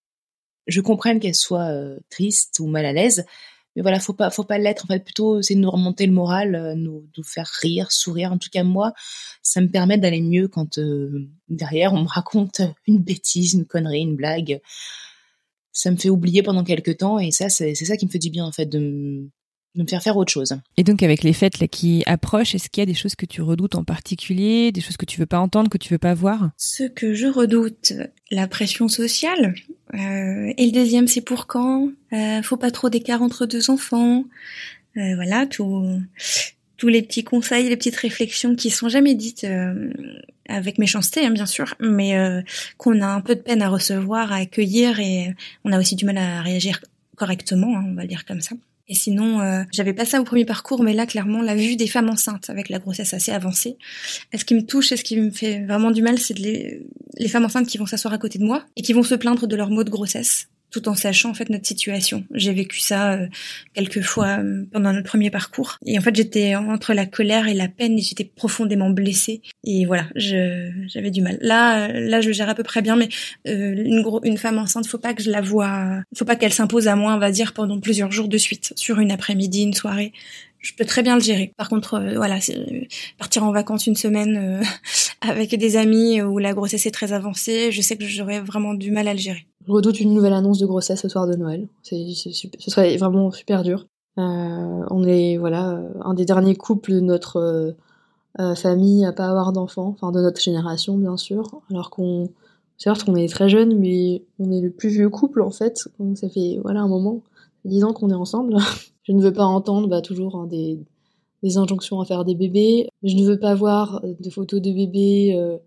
je comprenne qu'elles soient euh, tristes ou mal à l'aise, mais voilà, faut pas, faut pas l'être. En fait, plutôt, c'est de nous remonter le moral, euh, nous, nous faire rire, sourire. En tout cas, moi, ça me permet d'aller mieux quand euh, derrière on me raconte une bêtise, une connerie, une blague. Ça me fait oublier pendant quelques temps, et ça, c'est, c'est ça qui me fait du bien en fait, de me, de me faire faire autre chose. Et donc, avec les fêtes là qui approchent, est-ce qu'il y a des choses que tu redoutes en particulier, des choses que tu veux pas entendre, que tu veux pas voir? Ce que je redoute, la pression sociale. Euh, et le deuxième, c'est pour quand euh, faut pas trop d'écart entre deux enfants. Euh, voilà, tout, tous les petits conseils, les petites réflexions qui sont jamais dites euh, avec méchanceté, hein, bien sûr, mais euh, qu'on a un peu de peine à recevoir, à accueillir, et on a aussi du mal à réagir correctement, hein, on va le dire comme ça. Et sinon, euh, j'avais pas ça au premier parcours, mais là, clairement, la vue des femmes enceintes avec la grossesse assez avancée. Et ce qui me touche et ce qui me fait vraiment du mal, c'est de les, les femmes enceintes qui vont s'asseoir à côté de moi et qui vont se plaindre de leurs maux de grossesse, tout en sachant en fait notre situation. J'ai vécu ça euh, quelques fois euh, pendant notre premier parcours. Et en fait, j'étais entre la colère et la peine, et j'étais profondément blessée. Et voilà, je, j'avais du mal. Là, euh, là, je gère à peu près bien, mais euh, une, gros, une femme enceinte, faut pas que je la voie, faut pas qu'elle s'impose à moi, on va dire, pendant plusieurs jours de suite, sur une après-midi, une soirée. Je peux très bien le gérer. Par contre, euh, voilà, c'est, euh, partir en vacances une semaine euh, avec des amis où la grossesse est très avancée, je sais que j'aurais vraiment du mal à le gérer. Je redoute une nouvelle annonce de grossesse ce soir de Noël. C'est, c'est super, ce serait vraiment super dur. Euh, on est voilà un des derniers couples de notre euh, euh, famille à pas avoir d'enfants, enfin de notre génération bien sûr. Alors qu'on, certes, on est très jeunes, mais on est le plus vieux couple en fait. Donc ça fait voilà un moment, dix ans qu'on est ensemble. Je ne veux pas entendre bah, toujours hein, des des injonctions à faire des bébés. Je ne veux pas voir de photos de bébés. Euh,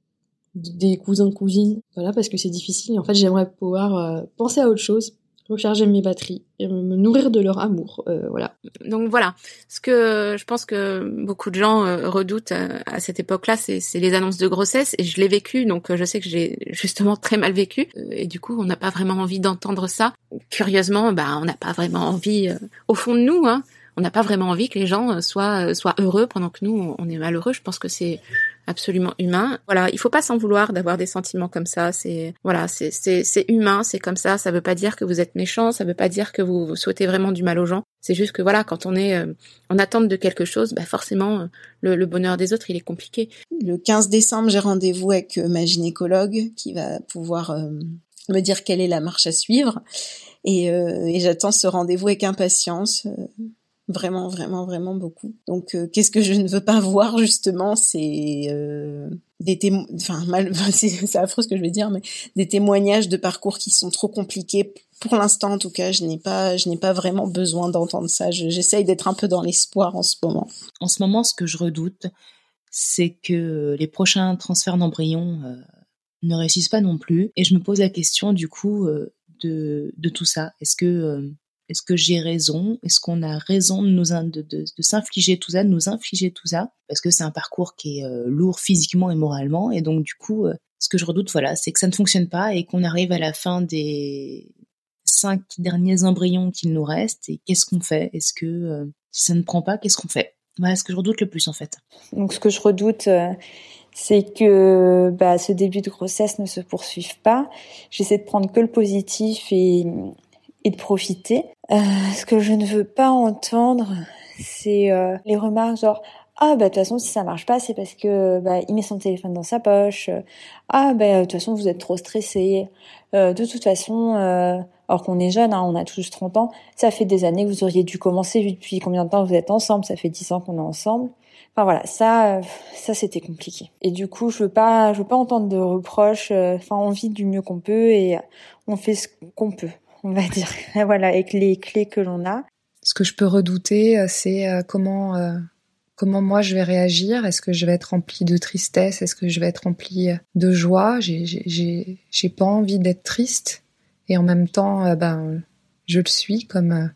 des cousins cousines, voilà, parce que c'est difficile. En fait, j'aimerais pouvoir euh, penser à autre chose, recharger mes batteries et me nourrir de leur amour, euh, voilà. Donc voilà, ce que je pense que beaucoup de gens euh, redoutent à, à cette époque-là, c'est, c'est les annonces de grossesse, et je l'ai vécu, donc euh, je sais que j'ai justement très mal vécu, euh, et du coup on n'a pas vraiment envie d'entendre ça. Curieusement, bah on n'a pas vraiment envie, euh, au fond de nous, hein, on n'a pas vraiment envie que les gens soient soient heureux pendant que nous on est malheureux. Je pense que c'est absolument humain. Voilà, il faut pas s'en vouloir d'avoir des sentiments comme ça. C'est voilà, c'est c'est c'est humain, c'est comme ça. Ça veut pas dire que vous êtes méchant, ça veut pas dire que vous, vous souhaitez vraiment du mal aux gens. C'est juste que voilà, quand on est euh, en attente de quelque chose, bah forcément euh, le, le bonheur des autres il est compliqué. Le quinze décembre, j'ai rendez-vous avec euh, ma gynécologue qui va pouvoir euh, me dire quelle est la marche à suivre, et, euh, et j'attends ce rendez-vous avec impatience. Euh, Vraiment, vraiment, vraiment beaucoup. Donc, euh, qu'est-ce que je ne veux pas voir, justement, c'est euh, des témoignages, enfin, mal, c'est, c'est affreux ce que je vais dire, mais des témoignages de parcours qui sont trop compliqués. Pour l'instant, en tout cas, je n'ai pas, je n'ai pas vraiment besoin d'entendre ça. Je, j'essaye d'être un peu dans l'espoir en ce moment. En ce moment, ce que je redoute, c'est que les prochains transferts d'embryons euh, ne réussissent pas non plus. Et je me pose la question, du coup, euh, de, de tout ça. Est-ce que... Euh, Est-ce que j'ai raison? Est-ce qu'on a raison de, nous, de, de, de s'infliger tout ça, de nous infliger tout ça? Parce que c'est un parcours qui est euh, lourd physiquement et moralement. Et donc, du coup, euh, ce que je redoute, voilà, c'est que ça ne fonctionne pas et qu'on arrive à la fin des cinq derniers embryons qu'il nous reste. Et qu'est-ce qu'on fait? Est-ce que euh, si ça ne prend pas, qu'est-ce qu'on fait? Voilà ce que je redoute le plus, en fait. Donc, ce que je redoute... Euh... c'est que bah, ce début de grossesse ne se poursuive pas. J'essaie de prendre que le positif et, et de profiter. Euh, ce que je ne veux pas entendre, c'est euh, les remarques genre « Ah, bah de toute façon, si ça marche pas, c'est parce que bah il met son téléphone dans sa poche. Ah, bah de toute façon, vous êtes trop stressé. Euh, de toute façon, euh, Alors qu'on est jeune, hein, on a tous trente ans. Ça fait des années que vous auriez dû commencer, vu depuis combien de temps vous êtes ensemble. Ça fait dix ans qu'on est ensemble. Enfin voilà, ça, ça c'était compliqué. Et du coup, je veux pas, je veux pas entendre de reproches. Enfin, on vit du mieux qu'on peut et on fait ce qu'on peut, on va dire. Voilà, avec les clés que l'on a. Ce que je peux redouter, c'est comment, euh, comment moi je vais réagir. Est-ce que je vais être remplie de tristesse? Est-ce que je vais être remplie de joie? J'ai, j'ai, j'ai, j'ai pas envie d'être triste. Et en même temps, euh, ben, je le suis comme, euh,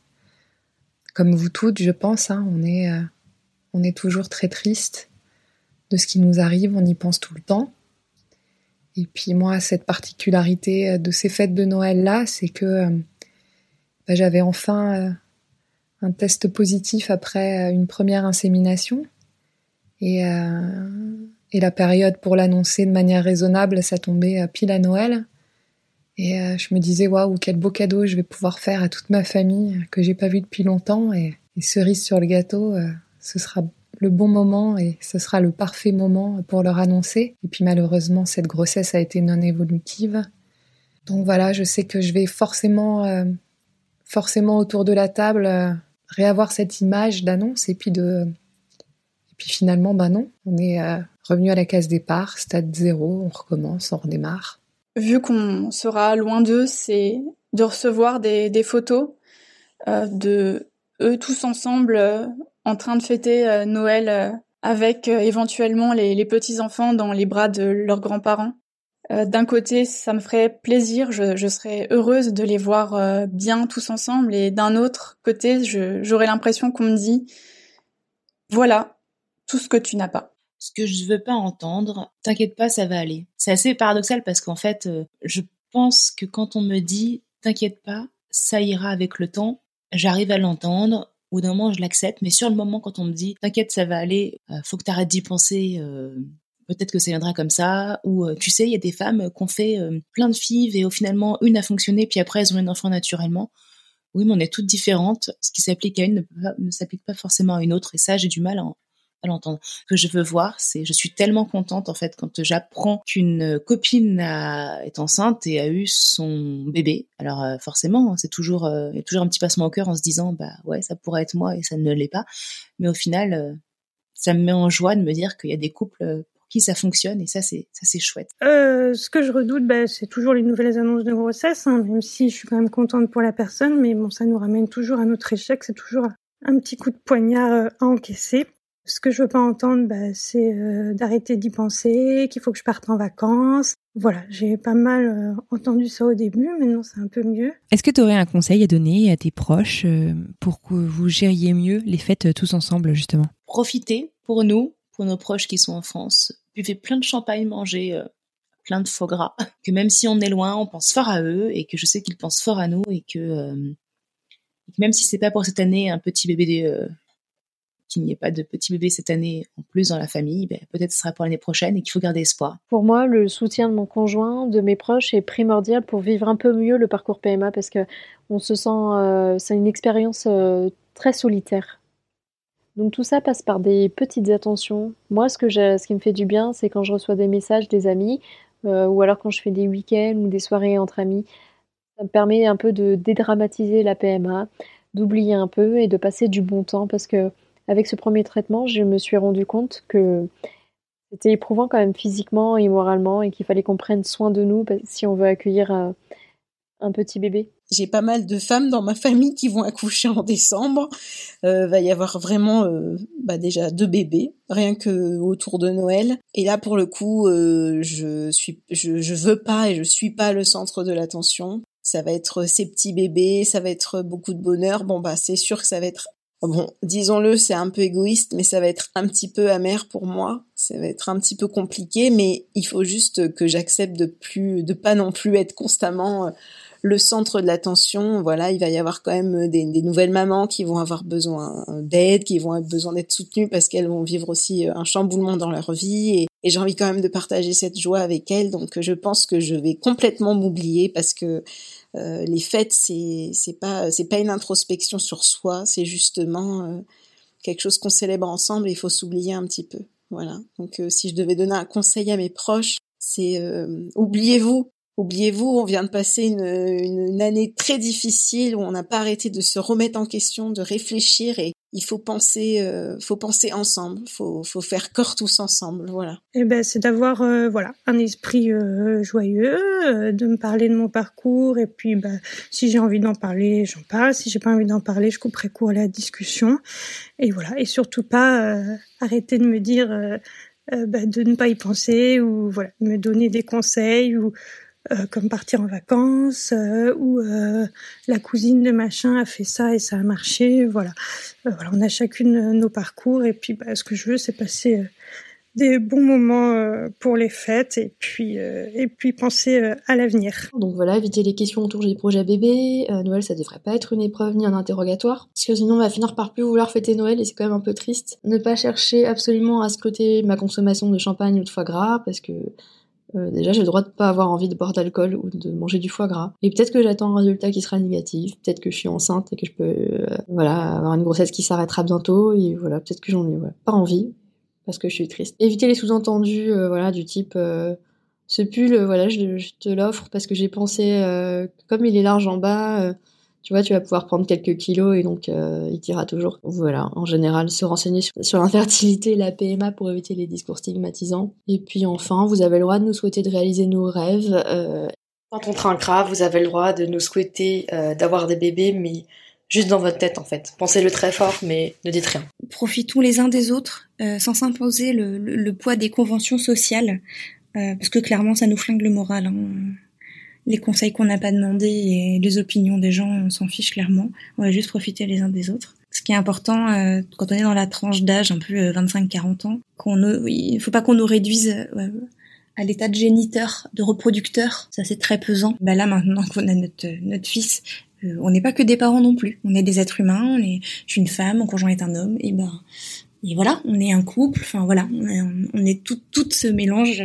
comme vous toutes, je pense. Hein, on est, euh, on est toujours très triste de ce qui nous arrive. On y pense tout le temps. Et puis moi, cette particularité de ces fêtes de Noël-là, c'est que euh, ben, j'avais enfin euh, un test positif après une première insémination. Et, euh, et la période pour l'annoncer de manière raisonnable, ça tombait pile à Noël. Et euh, je me disais, waouh, quel beau cadeau je vais pouvoir faire à toute ma famille que j'ai pas vue depuis longtemps. Et, et cerise sur le gâteau, euh, ce sera le bon moment et ce sera le parfait moment pour leur annoncer. Et puis malheureusement, cette grossesse a été non évolutive. Donc voilà, je sais que je vais forcément, euh, forcément autour de la table euh, réavoir cette image d'annonce. Et puis, de... et puis finalement, ben non, on est euh, revenu à la case départ, stade zéro, on recommence, on redémarre. Vu qu'on sera loin d'eux, c'est de recevoir des, des photos euh, de eux tous ensemble euh, en train de fêter euh, Noël euh, avec euh, éventuellement les, les petits-enfants dans les bras de leurs grands-parents. Euh, d'un côté, ça me ferait plaisir, je, je serais heureuse de les voir euh, bien tous ensemble, et d'un autre côté, je, j'aurais l'impression qu'on me dit « Voilà, tout ce que tu n'as pas ». Ce que je veux pas entendre, t'inquiète pas, ça va aller. C'est assez paradoxal parce qu'en fait, euh, je pense que quand on me dit t'inquiète pas, ça ira avec le temps, j'arrive à l'entendre, au d'un moment je l'accepte, mais sur le moment quand on me dit t'inquiète, ça va aller, euh, faut que t'arrêtes d'y penser, euh, peut-être que ça viendra comme ça, ou euh, tu sais, il y a des femmes qui ont fait euh, plein de F I V et au finalement une a fonctionné, puis après elles ont un enfant naturellement. Oui, mais on est toutes différentes, ce qui s'applique à une ne, peut pas, ne s'applique pas forcément à une autre, et ça j'ai du mal à en à l'entendre. Ce que je veux voir, c'est, je suis tellement contente en fait quand j'apprends qu'une copine a, est enceinte et a eu son bébé. Alors euh, forcément, c'est toujours, euh, il y a toujours un petit passement au cœur en se disant, bah ouais, ça pourrait être moi et ça ne l'est pas. Mais au final, euh, ça me met en joie de me dire qu'il y a des couples pour qui ça fonctionne et ça c'est, ça c'est chouette. Euh, ce que je redoute, bah, c'est toujours les nouvelles annonces de grossesse, hein, même si je suis quand même contente pour la personne, mais bon, ça nous ramène toujours à notre échec. C'est toujours un petit coup de poignard euh, à encaisser. Ce que je veux pas entendre, bah, c'est euh, d'arrêter d'y penser, qu'il faut que je parte en vacances. Voilà, j'ai pas mal euh, entendu ça au début, maintenant c'est un peu mieux. Est-ce que tu aurais un conseil à donner à tes proches euh, pour que vous gériez mieux les fêtes euh, tous ensemble, justement? Profitez, pour nous, pour nos proches qui sont en France, buvez plein de champagne, mangez euh, plein de foie gras, que même si on est loin, on pense fort à eux, et que je sais qu'ils pensent fort à nous, et que, euh, et que même si c'est pas pour cette année un petit bébé... Euh, qu'il n'y ait pas de petit bébé cette année en plus dans la famille, ben peut-être ce sera pour l'année prochaine et qu'il faut garder espoir. Pour moi, le soutien de mon conjoint, de mes proches est primordial pour vivre un peu mieux le parcours P M A parce que on se sent, euh, c'est une expérience euh, très solitaire. Donc tout ça passe par des petites attentions. Moi, ce que j'ai, ce qui me fait du bien, c'est quand je reçois des messages des amis euh, ou alors quand je fais des week-ends ou des soirées entre amis. Ça me permet un peu de dédramatiser la P M A, d'oublier un peu et de passer du bon temps parce que avec ce premier traitement, je me suis rendu compte que c'était éprouvant quand même physiquement et moralement et qu'il fallait qu'on prenne soin de nous si on veut accueillir un, un petit bébé. J'ai pas mal de femmes dans ma famille qui vont accoucher en décembre. Euh, va y avoir vraiment euh, bah déjà deux bébés, rien que autour de Noël. Et là, pour le coup, euh, je suis, je, je veux pas et je suis pas le centre de l'attention. Ça va être ces petits bébés, ça va être beaucoup de bonheur. Bon bah c'est sûr que ça va être Bon, disons-le, c'est un peu égoïste, mais ça va être un petit peu amer pour moi. Ça va être un petit peu compliqué, mais il faut juste que j'accepte de plus, de pas non plus être constamment le centre de l'attention. Voilà, il va y avoir quand même des, des nouvelles mamans qui vont avoir besoin d'aide, qui vont avoir besoin d'être soutenues parce qu'elles vont vivre aussi un chamboulement dans leur vie. Et, et j'ai envie quand même de partager cette joie avec elles. Donc, je pense que je vais complètement m'oublier parce que Euh, les fêtes, c'est c'est pas c'est pas une introspection sur soi, c'est justement euh, quelque chose qu'on célèbre ensemble et il faut s'oublier un petit peu. Voilà. Donc euh, si je devais donner un conseil à mes proches, c'est euh, oubliez-vous, oubliez-vous, on vient de passer une, une, une année très difficile où on n'a pas arrêté de se remettre en question, de réfléchir et il faut penser, euh, faut penser ensemble, faut, faut faire corps tous ensemble, voilà. Et ben, c'est d'avoir, euh, voilà, un esprit euh, joyeux, euh, de me parler de mon parcours et puis, bah, si j'ai envie d'en parler, j'en parle. Si j'ai pas envie d'en parler, je couperai court à la discussion. Et voilà, et surtout pas euh, arrêter de me dire euh, euh, bah, de ne pas y penser ou voilà, me donner des conseils ou Euh, comme partir en vacances, euh, ou euh, la cousine de machin a fait ça et ça a marché, voilà. Euh, voilà, on a chacune nos parcours et puis bah, ce que je veux, c'est passer euh, des bons moments euh, pour les fêtes et puis euh, et puis penser euh, à l'avenir. Donc voilà, éviter les questions autour des projets bébés. Euh, Noël, ça devrait pas être une épreuve ni un interrogatoire, parce que sinon on va finir par plus vouloir fêter Noël et c'est quand même un peu triste. Ne pas chercher absolument à scruter ma consommation de champagne ou de foie gras, parce que Euh, déjà, j'ai le droit de pas avoir envie de boire d'alcool ou de manger du foie gras. Et peut-être que j'attends un résultat qui sera négatif, peut-être que je suis enceinte et que je peux, euh, voilà, avoir une grossesse qui s'arrêtera bientôt, et voilà, peut-être que j'en ai, ouais, pas envie, parce que je suis triste. Éviter les sous-entendus, euh, voilà, du type, euh, ce pull, euh, voilà, je, je te l'offre parce que j'ai pensé, euh, comme il est large en bas, euh, tu vois, tu vas pouvoir prendre quelques kilos et donc euh, il t'ira toujours. Voilà, en général, se renseigner sur, sur l'infertilité et la P M A pour éviter les discours stigmatisants. Et puis enfin, vous avez le droit de nous souhaiter de réaliser nos rêves. Euh, quand on trinquera, vous avez le droit de nous souhaiter euh, d'avoir des bébés, mais juste dans votre tête en fait. Pensez-le très fort, mais ne dites rien. Profitons les uns des autres, euh, sans s'imposer le, le, le poids des conventions sociales, euh, parce que clairement, ça nous flingue le moral, hein. Les conseils qu'on n'a pas demandés et les opinions des gens, on s'en fiche clairement. On va juste profiter les uns des autres. Ce qui est important, euh, quand on est dans la tranche d'âge, un peu euh, vingt-cinq quarante ans, qu'on ne, il faut pas qu'on nous réduise euh, à l'état de géniteur, de reproducteur. Ça, c'est très pesant. Bah là, maintenant qu'on a notre, notre fils, euh, on n'est pas que des parents non plus. On est des êtres humains. On est, je suis une femme, mon conjoint est un homme. Et ben, et voilà, on est un couple. Enfin voilà, on est, on est tout, tout ce mélange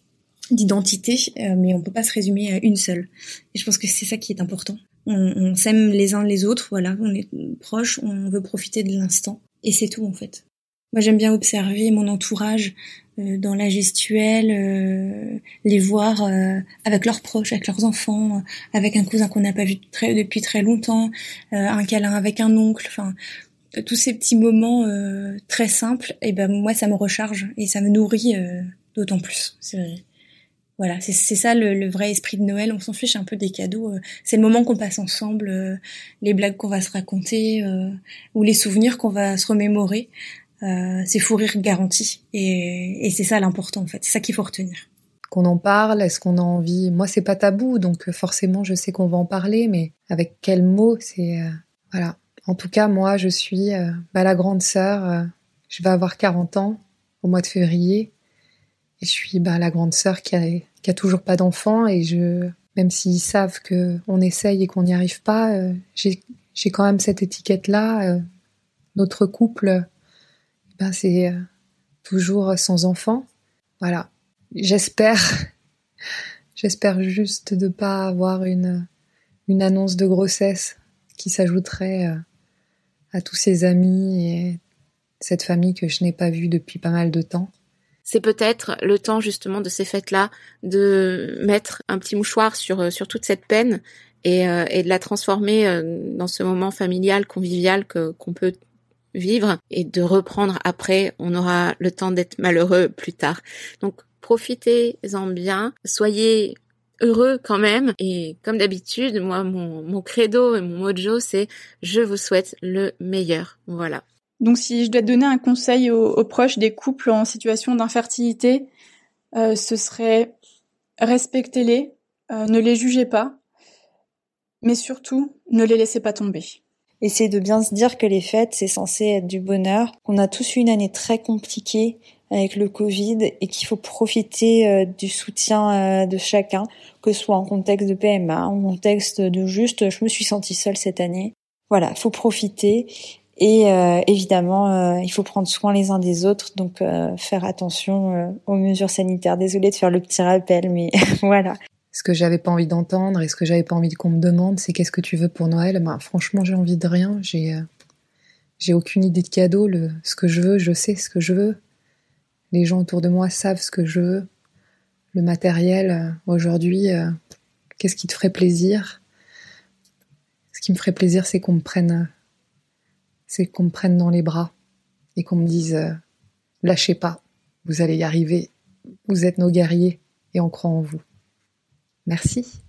d'identité, euh, mais on peut pas se résumer à une seule. Et je pense que c'est ça qui est important. On, on s'aime les uns les autres, voilà, on est proches, on veut profiter de l'instant, et c'est tout en fait. Moi, j'aime bien observer mon entourage euh, dans la gestuelle, euh, les voir euh, avec leurs proches, avec leurs enfants, euh, avec un cousin qu'on n'a pas vu très, depuis très longtemps, euh, un câlin avec un oncle, enfin euh, tous ces petits moments euh, très simples. Et ben moi, ça me recharge et ça me nourrit euh, d'autant plus. C'est vrai. Voilà, c'est, c'est ça le, le vrai esprit de Noël. On s'en fiche un peu des cadeaux. Euh, c'est le moment qu'on passe ensemble, euh, les blagues qu'on va se raconter, euh, ou les souvenirs qu'on va se remémorer. Euh, c'est fou rire garanti. Et, et c'est ça l'important en fait. C'est ça qu'il faut retenir. Qu'on en parle, est-ce qu'on a envie? Moi, c'est pas tabou, donc forcément, je sais qu'on va en parler, mais avec quels mots? C'est euh, voilà. En tout cas, moi, je suis euh, bah, la grande sœur. Euh, je vais avoir quarante ans au mois de février. Et je suis bah, la grande sœur qui a, qui a toujours pas d'enfant, et je, même s'ils savent que on essaye et qu'on n'y arrive pas, euh, j'ai, j'ai quand même cette étiquette-là. Euh, notre couple, ben c'est euh, toujours sans enfant. Voilà. J'espère, j'espère juste de pas avoir une une annonce de grossesse qui s'ajouterait euh, à tous ces amis et cette famille que je n'ai pas vue depuis pas mal de temps. C'est peut-être le temps justement de ces fêtes-là de mettre un petit mouchoir sur sur toute cette peine et, euh, et de la transformer euh, dans ce moment familial, convivial que qu'on peut vivre, et de reprendre après. On aura le temps d'être malheureux plus tard. Donc profitez-en bien, soyez heureux quand même. Et comme d'habitude, moi mon mon credo et mon mojo, c'est je vous souhaite le meilleur. Voilà. Donc si je dois donner un conseil aux, aux proches des couples en situation d'infertilité, euh, ce serait respectez-les, euh, ne les jugez pas, mais surtout ne les laissez pas tomber. Essayez de bien se dire que les fêtes, c'est censé être du bonheur, qu'on a tous eu une année très compliquée avec le Covid et qu'il faut profiter euh, du soutien euh, de chacun, que ce soit en contexte de P M A, en contexte de juste « je me suis sentie seule cette année ». Voilà, faut profiter. Et euh, évidemment, euh, il faut prendre soin les uns des autres, donc euh, faire attention euh, aux mesures sanitaires. Désolée de faire le petit rappel, mais voilà. Ce que j'avais pas envie d'entendre et ce que j'avais pas envie qu'on me demande, c'est qu'est-ce que tu veux pour Noël? Ben, franchement, j'ai envie de rien. J'ai, euh, j'ai aucune idée de cadeau. Le, ce que je veux, je sais ce que je veux. Les gens autour de moi savent ce que je veux. Le matériel, euh, aujourd'hui, euh, Qu'est-ce qui te ferait plaisir? Ce qui me ferait plaisir, c'est qu'on me prenne, c'est qu'on me prenne dans les bras et qu'on me dise euh, « Lâchez pas, vous allez y arriver, vous êtes nos guerriers et on croit en vous. » Merci.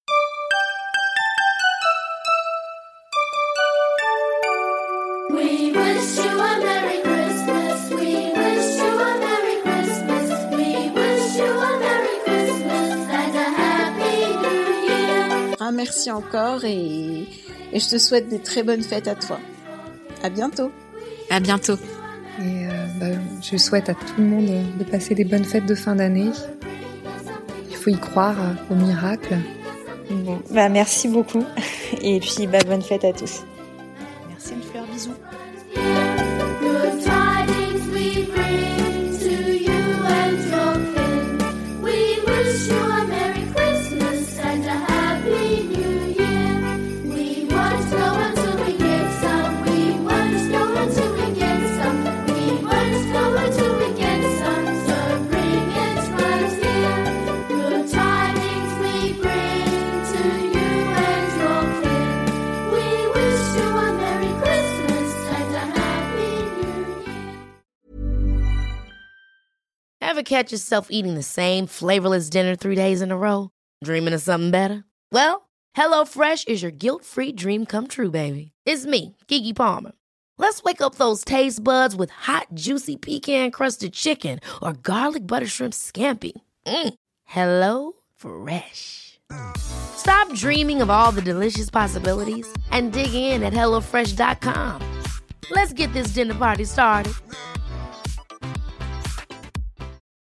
We wish you a Merry Christmas. We wish you a Merry Christmas. We wish you a Merry Christmas and a Happy New Year. Un merci encore et, et je te souhaite des très bonnes fêtes à toi. À bientôt. À bientôt. Et euh, bah, je souhaite à tout le monde de passer des bonnes fêtes de fin d'année. Il faut y croire au miracle. Bon, bah merci beaucoup et puis bah bonne fête à tous. Merci une fleur, bisous. Good tidings we bring to you and your kin. We wish you a Merry Christmas and a Happy New Year. We won't know until we get some. We won't know until we get some. We won't know until we get some. So bring it right here. Good tidings we bring to you and your kin. We wish you a Merry Christmas and a Happy New Year. Ever catch yourself eating the same flavorless dinner three days in a row? Dreaming of something better? Well, HelloFresh is your guilt-free dream come true, baby. It's me, Keke Palmer. Let's wake up those taste buds with hot, juicy pecan-crusted chicken or garlic butter shrimp scampi. Mm. Hello Fresh. Stop dreaming of all the delicious possibilities and dig in at hello fresh dot com. Let's get this dinner party started.